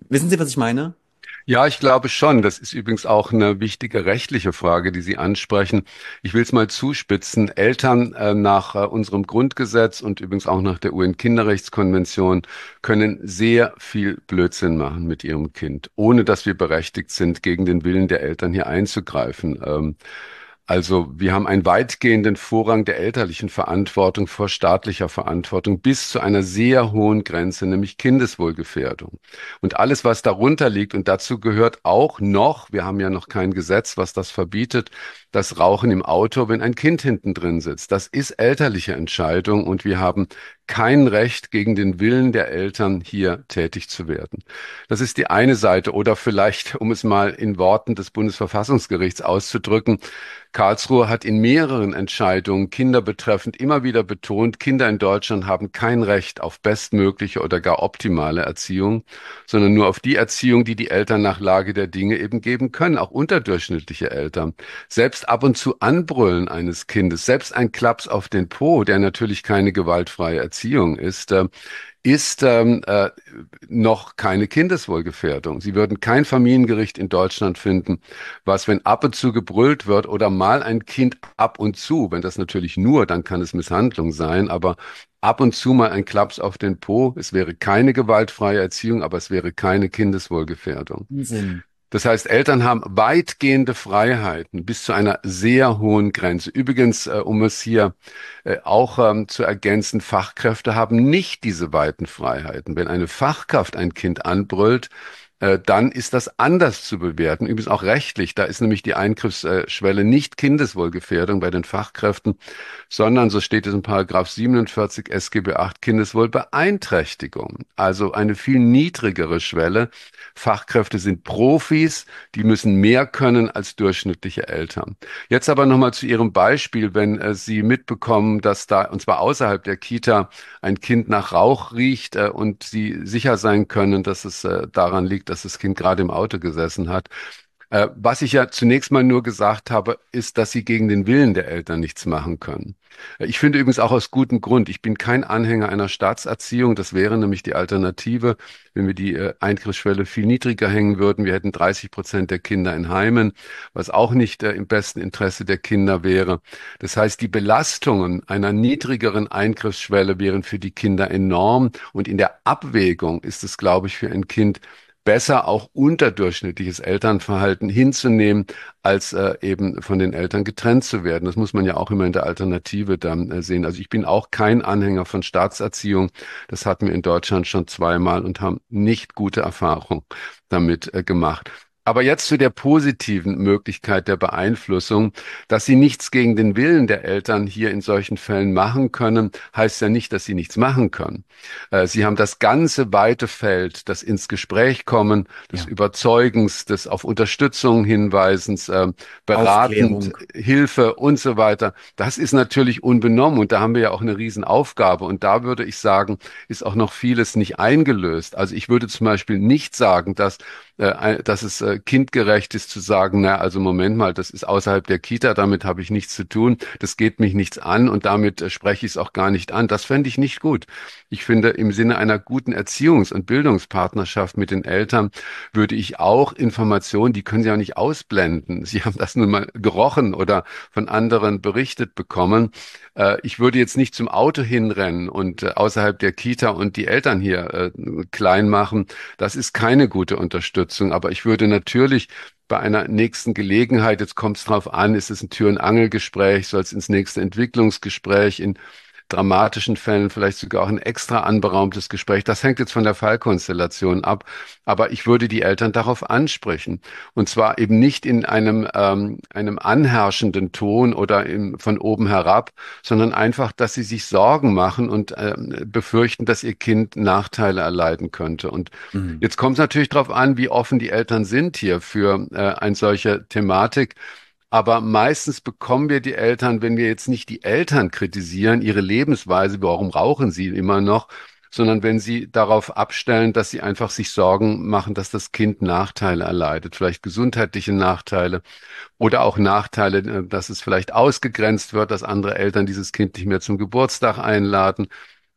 Speaker 1: Wissen Sie, was ich meine?
Speaker 2: Ja, ich glaube schon. Das ist übrigens auch eine wichtige rechtliche Frage, die Sie ansprechen. Ich will es mal zuspitzen. Eltern äh, nach äh, unserem Grundgesetz und übrigens auch nach der U N-Kinderrechtskonvention können sehr viel Blödsinn machen mit ihrem Kind, ohne dass wir berechtigt sind, gegen den Willen der Eltern hier einzugreifen. Ähm, Also wir haben einen weitgehenden Vorrang der elterlichen Verantwortung vor staatlicher Verantwortung bis zu einer sehr hohen Grenze, nämlich Kindeswohlgefährdung. Und alles, was darunter liegt, und dazu gehört auch noch, wir haben ja noch kein Gesetz, was das verbietet, das Rauchen im Auto, wenn ein Kind hinten drin sitzt. Das ist elterliche Entscheidung und wir haben kein Recht, gegen den Willen der Eltern hier tätig zu werden. Das ist die eine Seite. Oder vielleicht, um es mal in Worten des Bundesverfassungsgerichts auszudrücken, Karlsruhe hat in mehreren Entscheidungen Kinder betreffend immer wieder betont, Kinder in Deutschland haben kein Recht auf bestmögliche oder gar optimale Erziehung, sondern nur auf die Erziehung, die die Eltern nach Lage der Dinge eben geben können, auch unterdurchschnittliche Eltern. Selbst ab und zu Anbrüllen eines Kindes, selbst ein Klaps auf den Po, der natürlich keine gewaltfreie Erziehung ist, äh, ist ähm, äh, noch keine Kindeswohlgefährdung. Sie würden kein Familiengericht in Deutschland finden, was, wenn ab und zu gebrüllt wird oder mal ein Kind ab und zu, wenn das natürlich nur, dann kann es Misshandlung sein, aber ab und zu mal ein Klaps auf den Po, es wäre keine gewaltfreie Erziehung, aber es wäre keine Kindeswohlgefährdung.
Speaker 1: Unsinn.
Speaker 2: Das heißt, Eltern haben weitgehende Freiheiten bis zu einer sehr hohen Grenze. Übrigens, äh, um es hier äh, auch ähm, zu ergänzen, Fachkräfte haben nicht diese weiten Freiheiten. Wenn eine Fachkraft ein Kind anbrüllt, äh, dann ist das anders zu bewerten. Übrigens auch rechtlich. Da ist nämlich die Eingriffsschwelle nicht Kindeswohlgefährdung bei den Fachkräften, sondern, so steht es in Paragraph siebenundvierzig S G B acht, Kindeswohlbeeinträchtigung. Also eine viel niedrigere Schwelle. Fachkräfte sind Profis, die müssen mehr können als durchschnittliche Eltern. Jetzt aber nochmal zu Ihrem Beispiel, wenn äh, Sie mitbekommen, dass da, und zwar außerhalb der Kita, ein Kind nach Rauch riecht äh, und Sie sicher sein können, dass es äh, daran liegt, dass das Kind gerade im Auto gesessen hat. Äh, was ich ja zunächst mal nur gesagt habe, ist, dass sie gegen den Willen der Eltern nichts machen können. Äh, Ich finde übrigens auch aus gutem Grund, ich bin kein Anhänger einer Staatserziehung. Das wäre nämlich die Alternative, wenn wir die äh, Eingriffsschwelle viel niedriger hängen würden. Wir hätten dreißig Prozent der Kinder in Heimen, was auch nicht äh, im besten Interesse der Kinder wäre. Das heißt, die Belastungen einer niedrigeren Eingriffsschwelle wären für die Kinder enorm. Und in der Abwägung ist es, glaube ich, für ein Kind besser auch unterdurchschnittliches Elternverhalten hinzunehmen, als äh, eben von den Eltern getrennt zu werden. Das muss man ja auch immer in der Alternative dann äh, sehen. Also ich bin auch kein Anhänger von Staatserziehung. Das hatten wir in Deutschland schon zweimal und haben nicht gute Erfahrungen damit äh, gemacht. Aber jetzt zu der positiven Möglichkeit der Beeinflussung. Dass sie nichts gegen den Willen der Eltern hier in solchen Fällen machen können, heißt ja nicht, dass sie nichts machen können. Äh, Sie haben das ganze weite Feld des ins Gespräch kommen, des
Speaker 1: Ja.
Speaker 2: Überzeugens, des auf Unterstützung hinweisens, äh, beratend,
Speaker 1: Aufklärung.
Speaker 2: Hilfe und so weiter. Das ist natürlich unbenommen und da haben wir ja auch eine Riesenaufgabe. Und da würde ich sagen, ist auch noch vieles nicht eingelöst. Also ich würde zum Beispiel nicht sagen, dass äh, dass es äh, kindgerecht ist zu sagen, na, also Moment mal, das ist außerhalb der Kita, damit habe ich nichts zu tun, das geht mich nichts an und damit äh, spreche ich es auch gar nicht an. Das fände ich nicht gut. Ich finde, im Sinne einer guten Erziehungs- und Bildungspartnerschaft mit den Eltern würde ich auch Informationen, die können Sie ja nicht ausblenden. Sie haben das nun mal gerochen oder von anderen berichtet bekommen. Äh, ich würde jetzt nicht zum Auto hinrennen und äh, außerhalb der Kita und die Eltern hier äh, klein machen. Das ist keine gute Unterstützung. Aber ich würde natürlich bei einer nächsten Gelegenheit, jetzt kommt es drauf an, ist es ein Tür- und Angelgespräch, soll es ins nächste Entwicklungsgespräch, in dramatischen Fällen vielleicht sogar auch ein extra anberaumtes Gespräch. Das hängt jetzt von der Fallkonstellation ab. Aber ich würde die Eltern darauf ansprechen. Und zwar eben nicht in einem, ähm, einem anherrschenden Ton oder im, von oben herab, sondern einfach, dass sie sich Sorgen machen und ähm, befürchten, dass ihr Kind Nachteile erleiden könnte. Und
Speaker 1: Mhm.
Speaker 2: jetzt kommt es natürlich darauf an, wie offen die Eltern sind hier für äh, eine solche Thematik. Aber meistens bekommen wir die Eltern, wenn wir jetzt nicht die Eltern kritisieren, ihre Lebensweise, warum rauchen sie immer noch, sondern wenn sie darauf abstellen, dass sie einfach sich Sorgen machen, dass das Kind Nachteile erleidet, vielleicht gesundheitliche Nachteile oder auch Nachteile, äh, dass es vielleicht ausgegrenzt wird, dass andere Eltern dieses Kind nicht mehr zum Geburtstag einladen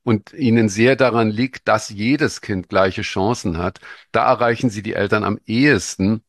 Speaker 2: und ihnen sehr daran liegt, dass jedes Kind gleiche Chancen hat, da erreichen sie die Eltern am ehesten.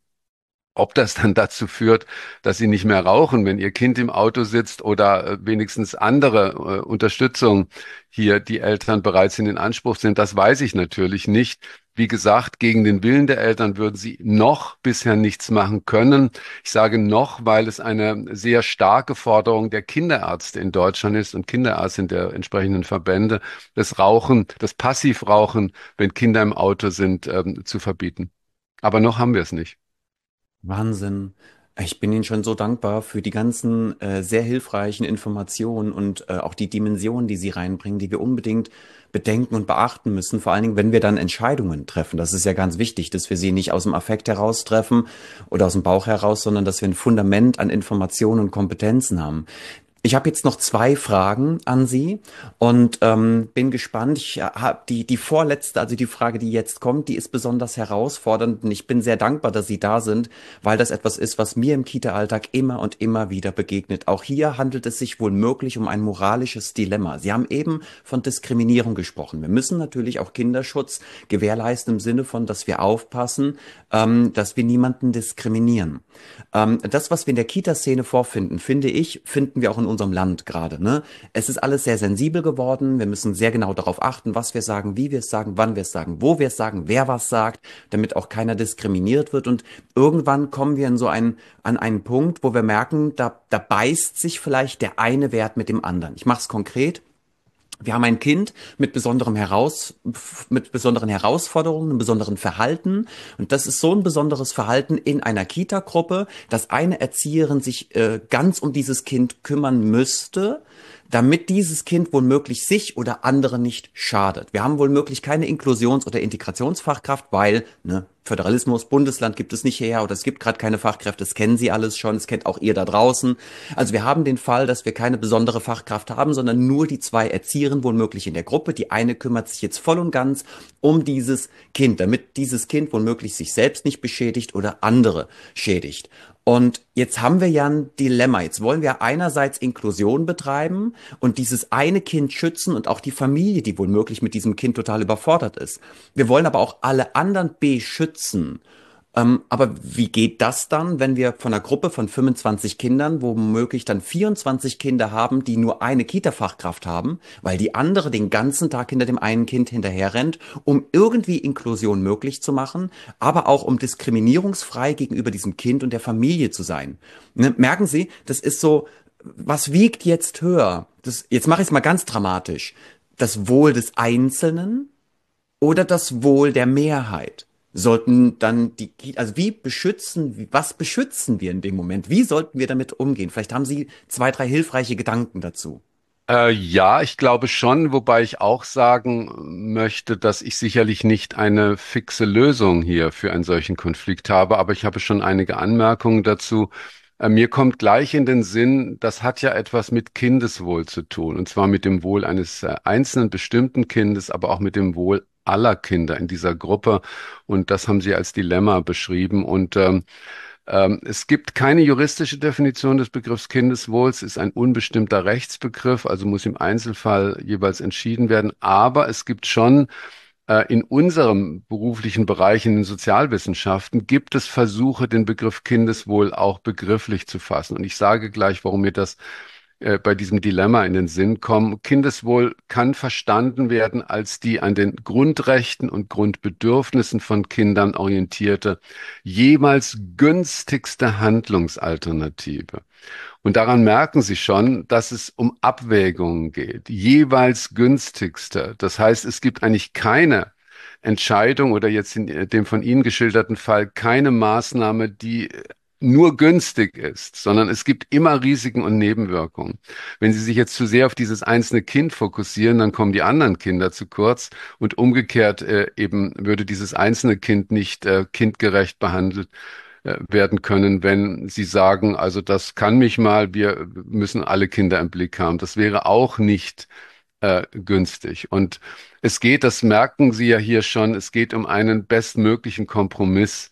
Speaker 2: Ob das dann dazu führt, dass sie nicht mehr rauchen, wenn ihr Kind im Auto sitzt oder äh, wenigstens andere äh, Unterstützung hier die Eltern bereits in den Anspruch sind, das weiß ich natürlich nicht. Wie gesagt, gegen den Willen der Eltern würden sie noch bisher nichts machen können. Ich sage noch, weil es eine sehr starke Forderung der Kinderärzte in Deutschland ist und Kinderärzte in der entsprechenden Verbände, das Rauchen, das Passivrauchen, wenn Kinder im Auto sind, ähm, zu verbieten. Aber noch haben wir es nicht.
Speaker 1: Wahnsinn. Ich bin Ihnen schon so dankbar für die ganzen äh, sehr hilfreichen Informationen und äh, auch die Dimensionen, die Sie reinbringen, die wir unbedingt bedenken und beachten müssen. Vor allen Dingen, wenn wir dann Entscheidungen treffen. Das ist ja ganz wichtig, dass wir sie nicht aus dem Affekt heraus treffen oder aus dem Bauch heraus, sondern dass wir ein Fundament an Informationen und Kompetenzen haben. Ich habe jetzt noch zwei Fragen an Sie und ähm, bin gespannt. Ich habe die die vorletzte, also die Frage, die jetzt kommt, die ist besonders herausfordernd und ich bin sehr dankbar, dass Sie da sind, weil das etwas ist, was mir im Kita-Alltag immer und immer wieder begegnet. Auch hier handelt es sich wohl möglich um ein moralisches Dilemma. Sie haben eben von Diskriminierung gesprochen. Wir müssen natürlich auch Kinderschutz gewährleisten im Sinne von, dass wir aufpassen, ähm, dass wir niemanden diskriminieren. Ähm, das, was wir in der Kita-Szene vorfinden, finde ich, finden wir auch in unserem Land gerade, ne? Es ist alles sehr sensibel geworden. Wir müssen sehr genau darauf achten, was wir sagen, wie wir es sagen, wann wir es sagen, wo wir es sagen, wer was sagt, damit auch keiner diskriminiert wird. Und irgendwann kommen wir in so einen, an einen Punkt, wo wir merken, da, da beißt sich vielleicht der eine Wert mit dem anderen. Ich mache es konkret. Wir haben ein Kind mit besonderem Heraus, mit besonderen Herausforderungen, einem besonderen Verhalten. Und das ist so ein besonderes Verhalten in einer Kita-Gruppe, dass eine Erzieherin sich äh, ganz um dieses Kind kümmern müsste, damit dieses Kind womöglich sich oder andere nicht schadet. Wir haben womöglich keine Inklusions- oder Integrationsfachkraft, weil, ne, Föderalismus, Bundesland gibt es nicht her oder es gibt gerade keine Fachkräfte, das kennen Sie alles schon, das kennt auch ihr da draußen. Also wir haben den Fall, dass wir keine besondere Fachkraft haben, sondern nur die zwei Erzieherinnen womöglich in der Gruppe. Die eine kümmert sich jetzt voll und ganz um dieses Kind, damit dieses Kind womöglich sich selbst nicht beschädigt oder andere schädigt. Und jetzt haben wir ja ein Dilemma. Jetzt wollen wir einerseits Inklusion betreiben und dieses eine Kind schützen und auch die Familie, die womöglich mit diesem Kind total überfordert ist. Wir wollen aber auch alle anderen beschützen. Ähm, aber wie geht das dann, wenn wir von einer Gruppe von fünfundzwanzig Kindern, womöglich dann vierundzwanzig Kinder haben, die nur eine Kita-Fachkraft haben, weil die andere den ganzen Tag hinter dem einen Kind hinterherrennt, um irgendwie Inklusion möglich zu machen, aber auch um diskriminierungsfrei gegenüber diesem Kind und der Familie zu sein. Ne? Merken Sie, das ist so, was wiegt jetzt höher? Das, jetzt mache ich es mal ganz dramatisch. Das Wohl des Einzelnen oder das Wohl der Mehrheit? Sollten dann die, also wie beschützen, was beschützen wir in dem Moment? Wie sollten wir damit umgehen? Vielleicht haben Sie zwei, drei hilfreiche Gedanken dazu.
Speaker 2: Äh, ja, ich glaube schon, wobei ich auch sagen möchte, dass ich sicherlich nicht eine fixe Lösung hier für einen solchen Konflikt habe, aber ich habe schon einige Anmerkungen dazu. Äh, mir kommt gleich in den Sinn, das hat ja etwas mit Kindeswohl zu tun, und zwar mit dem Wohl eines äh, einzelnen bestimmten Kindes, aber auch mit dem Wohl aller Kinder in dieser Gruppe. Und das haben Sie als Dilemma beschrieben. Und ähm, ähm, es gibt keine juristische Definition des Begriffs Kindeswohls, ist ein unbestimmter Rechtsbegriff, also muss im Einzelfall jeweils entschieden werden. Aber es gibt schon äh, in unserem beruflichen Bereich, in den Sozialwissenschaften, gibt es Versuche, den Begriff Kindeswohl auch begrifflich zu fassen. Und ich sage gleich, warum mir das äh, bei diesem Dilemma in den Sinn kommen. Kindeswohl kann verstanden werden als die an den Grundrechten und Grundbedürfnissen von Kindern orientierte, jeweils günstigste Handlungsalternative. Und daran merken Sie schon, dass es um Abwägungen geht, jeweils günstigste. Das heißt, es gibt eigentlich keine Entscheidung oder jetzt in dem von Ihnen geschilderten Fall keine Maßnahme, die nur günstig ist, sondern es gibt immer Risiken und Nebenwirkungen. Wenn Sie sich jetzt zu sehr auf dieses einzelne Kind fokussieren, dann kommen die anderen Kinder zu kurz und umgekehrt äh, eben würde dieses einzelne Kind nicht äh, kindgerecht behandelt äh, werden können, wenn Sie sagen, also das kann mich mal, wir müssen alle Kinder im Blick haben. Das wäre auch nicht äh, günstig. Und es geht, das merken Sie ja hier schon, es geht um einen bestmöglichen Kompromiss,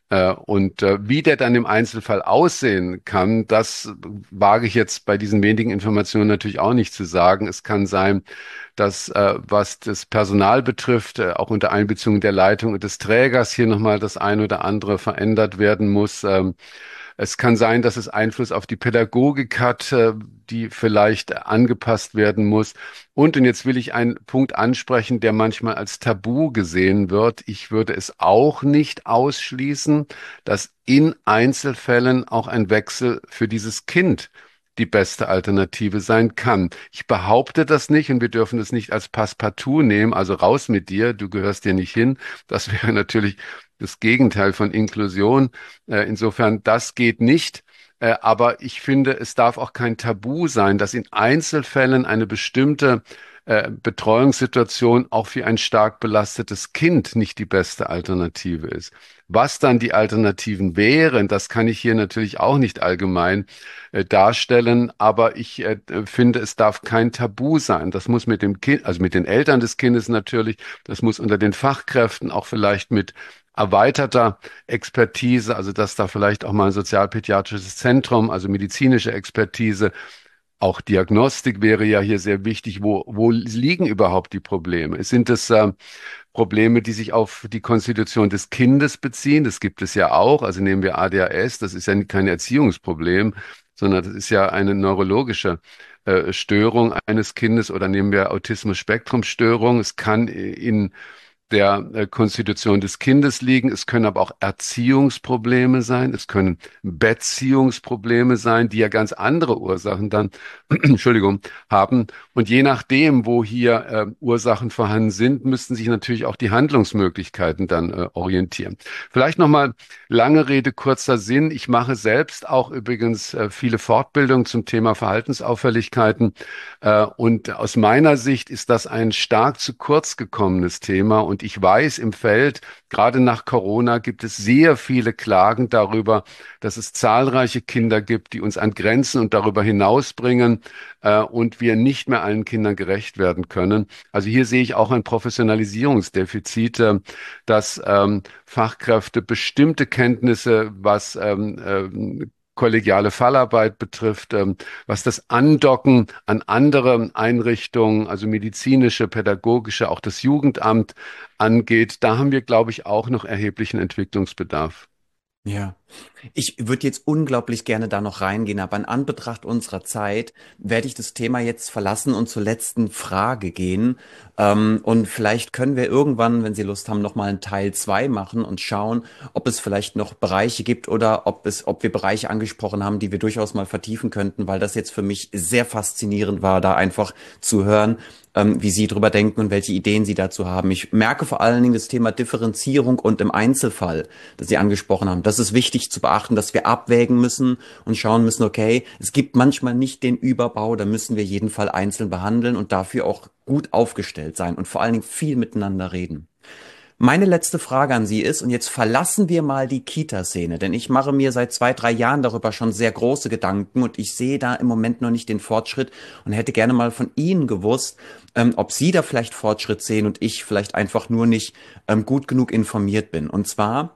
Speaker 2: Äh, Und äh, wie der dann im Einzelfall aussehen kann, das wage ich jetzt bei diesen wenigen Informationen natürlich auch nicht zu sagen. Es kann sein, dass, äh, was das Personal betrifft, äh, auch unter Einbeziehung der Leitung und des Trägers hier nochmal das ein oder andere verändert werden muss. Ähm, Es kann sein, dass es Einfluss auf die Pädagogik hat, äh, die vielleicht angepasst werden muss. Und, und jetzt will ich einen Punkt ansprechen, der manchmal als Tabu gesehen wird. Ich würde es auch nicht ausschließen, dass in Einzelfällen auch ein Wechsel für dieses Kind die beste Alternative sein kann. Ich behaupte das nicht und wir dürfen es nicht als Passepartout nehmen, also raus mit dir, du gehörst hier nicht hin. Das wäre natürlich das Gegenteil von Inklusion. Äh, insofern, das geht nicht. Äh, aber ich finde, es darf auch kein Tabu sein, dass in Einzelfällen eine bestimmte äh, Betreuungssituation auch für ein stark belastetes Kind nicht die beste Alternative ist. Was dann die Alternativen wären, das kann ich hier natürlich auch nicht allgemein äh, darstellen, aber ich äh, finde, es darf kein Tabu sein. Das muss mit dem Kind, also mit den Eltern des Kindes natürlich, das muss unter den Fachkräften auch vielleicht mit erweiterter Expertise, also dass da vielleicht auch mal ein sozialpädiatrisches Zentrum, also medizinische Expertise, auch Diagnostik wäre ja hier sehr wichtig. Wo, wo liegen überhaupt die Probleme? Sind es äh, Probleme, die sich auf die Konstitution des Kindes beziehen? Das gibt es ja auch. Also nehmen wir A D H S, das ist ja kein Erziehungsproblem, sondern das ist ja eine neurologische äh, Störung eines Kindes. Oder nehmen wir Autismus-Spektrum-Störung. Es kann in der äh, Konstitution des Kindes liegen. Es können aber auch Erziehungsprobleme sein. Es können Beziehungsprobleme sein, die ja ganz andere Ursachen dann, Entschuldigung, haben. Und je nachdem, wo hier äh, Ursachen vorhanden sind, müssten sich natürlich auch die Handlungsmöglichkeiten dann äh, orientieren. Vielleicht nochmal lange Rede, kurzer Sinn. Ich mache selbst auch übrigens äh, viele Fortbildungen zum Thema Verhaltensauffälligkeiten. Äh, und aus meiner Sicht ist das ein stark zu kurz gekommenes Thema. Und ich weiß im Feld, gerade nach Corona gibt es sehr viele Klagen darüber, dass es zahlreiche Kinder gibt, die uns an Grenzen und darüber hinaus bringen, äh, und wir nicht mehr allen Kindern gerecht werden können. Also hier sehe ich auch ein Professionalisierungsdefizit, äh, dass ähm, Fachkräfte bestimmte Kenntnisse, was ähm, ähm, kollegiale Fallarbeit betrifft, ähm, was das Andocken an andere Einrichtungen, also medizinische, pädagogische, auch das Jugendamt angeht, da haben wir, glaube ich, auch noch erheblichen Entwicklungsbedarf.
Speaker 1: Ja. Ich würde jetzt unglaublich gerne da noch reingehen, aber in Anbetracht unserer Zeit werde ich das Thema jetzt verlassen und zur letzten Frage gehen. Ähm, und vielleicht können wir irgendwann, wenn Sie Lust haben, nochmal einen Teil zwei machen und schauen, ob es vielleicht noch Bereiche gibt oder ob es, ob wir Bereiche angesprochen haben, die wir durchaus mal vertiefen könnten, weil das jetzt für mich sehr faszinierend war, da einfach zu hören, ähm, wie Sie drüber denken und welche Ideen Sie dazu haben. Ich merke vor allen Dingen das Thema Differenzierung und im Einzelfall, das Sie angesprochen haben. Das ist wichtig zu beachten, dass wir abwägen müssen und schauen müssen, okay, es gibt manchmal nicht den Überbau, da müssen wir jeden Fall einzeln behandeln und dafür auch gut aufgestellt sein und vor allen Dingen viel miteinander reden. Meine letzte Frage an Sie ist, und jetzt verlassen wir mal die Kita-Szene, denn ich mache mir seit zwei, drei Jahren darüber schon sehr große Gedanken und ich sehe da im Moment noch nicht den Fortschritt und hätte gerne mal von Ihnen gewusst, ähm, ob Sie da vielleicht Fortschritt sehen und ich vielleicht einfach nur nicht ähm, gut genug informiert bin. Und zwar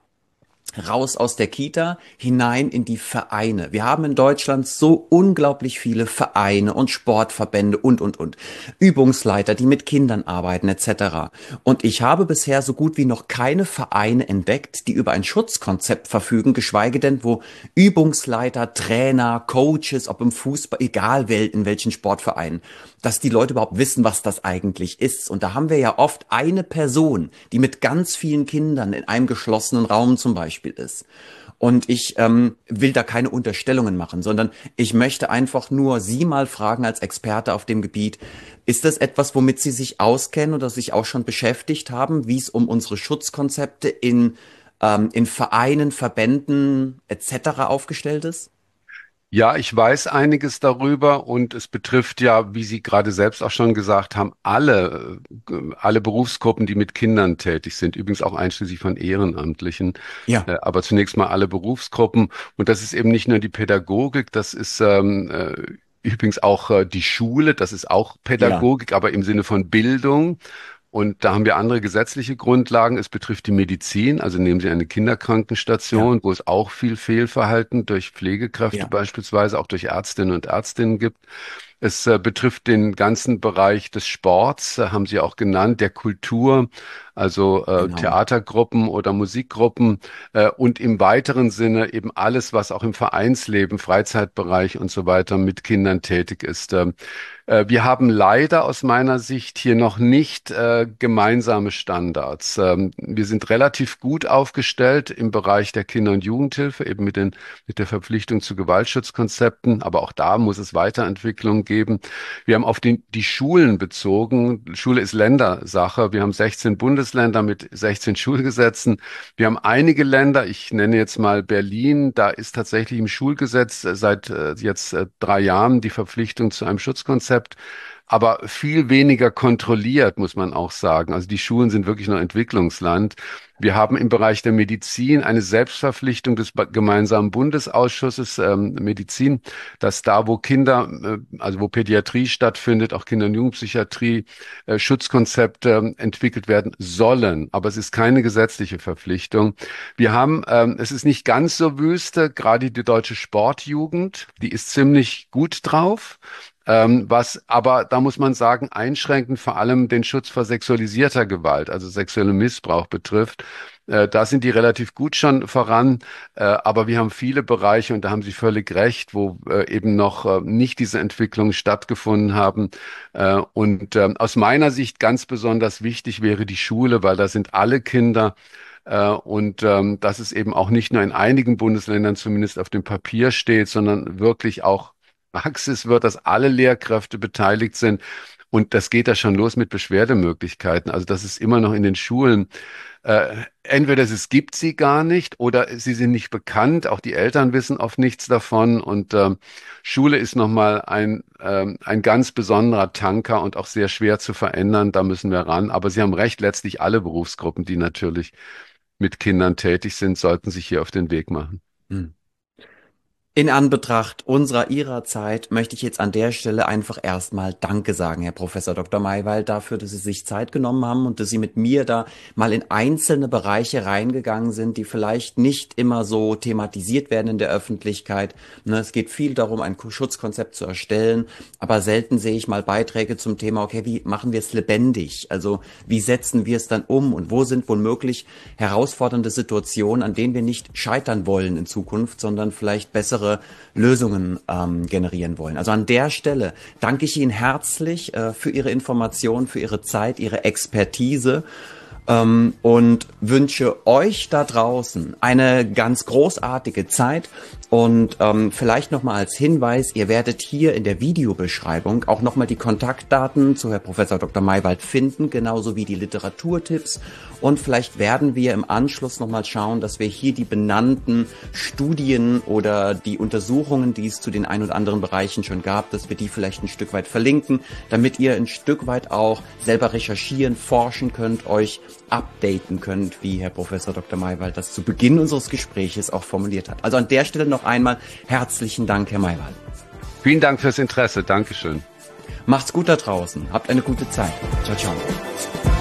Speaker 1: raus aus der Kita, hinein in die Vereine. Wir haben in Deutschland so unglaublich viele Vereine und Sportverbände und, und, und. Übungsleiter, die mit Kindern arbeiten, et cetera. Und ich habe bisher so gut wie noch keine Vereine entdeckt, die über ein Schutzkonzept verfügen, geschweige denn, wo Übungsleiter, Trainer, Coaches, ob im Fußball, egal in welchen Sportvereinen, dass die Leute überhaupt wissen, was das eigentlich ist. Und da haben wir ja oft eine Person, die mit ganz vielen Kindern in einem geschlossenen Raum zum Beispiel ist. Und ich ähm, will da keine Unterstellungen machen, sondern ich möchte einfach nur Sie mal fragen als Experte auf dem Gebiet, ist das etwas, womit Sie sich auskennen oder sich auch schon beschäftigt haben, wie es um unsere Schutzkonzepte in, ähm, in Vereinen, Verbänden et cetera aufgestellt ist?
Speaker 2: Ja, ich weiß einiges darüber und es betrifft ja, wie Sie gerade selbst auch schon gesagt haben, alle, äh, alle Berufsgruppen, die mit Kindern tätig sind, übrigens auch einschließlich von Ehrenamtlichen,
Speaker 1: Ja,
Speaker 2: äh, aber zunächst mal alle Berufsgruppen. Und das ist eben nicht nur die Pädagogik, das ist ähm, äh, übrigens auch äh, die Schule, das ist auch
Speaker 1: ja,
Speaker 2: Pädagogik, aber im Sinne von Bildung. Und da haben wir andere gesetzliche Grundlagen. Es betrifft die Medizin. Also nehmen Sie eine
Speaker 1: Ja,
Speaker 2: Kinderkrankenstation, wo es auch viel Fehlverhalten durch Pflegekräfte
Speaker 1: ja,
Speaker 2: beispielsweise, auch durch Ärztinnen und Ärztinnen gibt. Es äh, betrifft den ganzen Bereich des Sports, äh, haben Sie auch genannt, der Kultur, also äh,
Speaker 1: genau.
Speaker 2: Theatergruppen oder Musikgruppen äh, und im weiteren Sinne eben alles, was auch im Vereinsleben, Freizeitbereich und so weiter mit Kindern tätig ist. Ähm, äh, wir haben leider aus meiner Sicht hier noch nicht äh, gemeinsame Standards. Ähm, wir sind relativ gut aufgestellt im Bereich der Kinder- und Jugendhilfe, eben mit den, mit der Verpflichtung zu Gewaltschutzkonzepten, aber auch da muss es Weiterentwicklungen geben. Wir haben auf die, die Schulen bezogen. Schule ist Ländersache. Wir haben sechzehn Bundesländer mit sechzehn Schulgesetzen. Wir haben einige Länder, ich nenne jetzt mal Berlin, da ist tatsächlich im Schulgesetz äh, seit äh, jetzt äh, drei Jahren die Verpflichtung zu einem Schutzkonzept, aber viel weniger kontrolliert, muss man auch sagen. Also die Schulen sind wirklich noch Entwicklungsland. Wir haben im Bereich der Medizin eine Selbstverpflichtung des ba- gemeinsamen Bundesausschusses ähm, Medizin, dass da, wo Kinder, äh, also wo Pädiatrie stattfindet, auch Kinder- und Jugendpsychiatrie, äh, Schutzkonzepte entwickelt werden sollen. Aber es ist keine gesetzliche Verpflichtung. Wir haben, ähm, es ist nicht ganz so wüste, gerade die deutsche Sportjugend, die ist ziemlich gut drauf. Ähm, was aber, da muss man sagen, einschränkend vor allem den Schutz vor sexualisierter Gewalt, also sexuellem Missbrauch betrifft. Äh, da sind die relativ gut schon voran, äh, aber wir haben viele Bereiche, und da haben Sie völlig recht, wo äh, eben noch äh, nicht diese Entwicklungen stattgefunden haben. Äh, und ähm, aus meiner Sicht ganz besonders wichtig wäre die Schule, weil da sind alle Kinder. Äh, Und ähm, dass es eben auch nicht nur in einigen Bundesländern zumindest auf dem Papier steht, sondern wirklich auch Praxis wird, dass alle Lehrkräfte beteiligt sind. Und das geht da schon los mit Beschwerdemöglichkeiten. Also das ist immer noch in den Schulen. Äh, entweder es gibt sie gar nicht oder sie sind nicht bekannt. Auch die Eltern wissen oft nichts davon. Und ähm, Schule ist nochmal ein, ähm, ein ganz besonderer Tanker und auch sehr schwer zu verändern. Da müssen wir ran. Aber Sie haben recht, letztlich alle Berufsgruppen, die natürlich mit Kindern tätig sind, sollten sich hier auf den Weg machen.
Speaker 1: Hm. In Anbetracht unserer, Ihrer Zeit möchte ich jetzt an der Stelle einfach erstmal Danke sagen, Herr Professor Doktor Maywald, dafür, dass Sie sich Zeit genommen haben und dass Sie mit mir da mal in einzelne Bereiche reingegangen sind, die vielleicht nicht immer so thematisiert werden in der Öffentlichkeit. Ne, es geht viel darum, ein Schutzkonzept zu erstellen, aber selten sehe ich mal Beiträge zum Thema, okay, wie machen wir es lebendig? Also wie setzen wir es dann um und wo sind womöglich herausfordernde Situationen, an denen wir nicht scheitern wollen in Zukunft, sondern vielleicht bessere Lösungen ähm, generieren wollen. Also an der Stelle danke ich Ihnen herzlich äh, für Ihre Informationen, für Ihre Zeit, Ihre Expertise ähm, und wünsche euch da draußen eine ganz großartige Zeit. Und ähm, vielleicht nochmal als Hinweis, ihr werdet hier in der Videobeschreibung auch nochmal die Kontaktdaten zu Herrn Professor Doktor Maywald finden, genauso wie die Literaturtipps. Und vielleicht werden wir im Anschluss nochmal schauen, dass wir hier die benannten Studien oder die Untersuchungen, die es zu den ein oder anderen Bereichen schon gab, dass wir die vielleicht ein Stück weit verlinken, damit ihr ein Stück weit auch selber recherchieren, forschen könnt, euch updaten könnt, wie Herr Professor Doktor Maywald das zu Beginn unseres Gespräches auch formuliert hat. Also an der Stelle noch einmal herzlichen Dank, Herr Maywald.
Speaker 2: Vielen Dank fürs Interesse. Dankeschön.
Speaker 1: Macht's gut da draußen. Habt eine gute Zeit. Ciao, ciao.